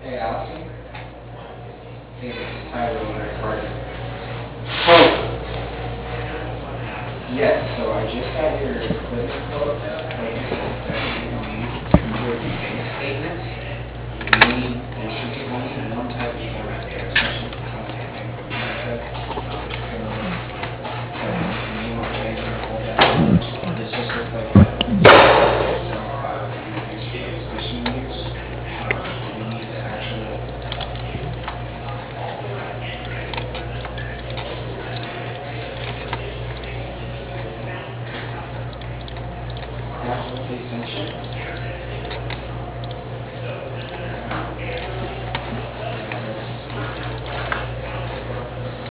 Hey, Allison. Hey, this is Tyler over at Carter. Yes, so I just got your equipment quote. Like I said, it's everything we need for the bank statements. There should be only one type of format there, especially if it's on the bank method. It's gonna look like the name of the bank and all that. This just looks like a Excel file that you use for the station use. We need the actual. That's what they sent you.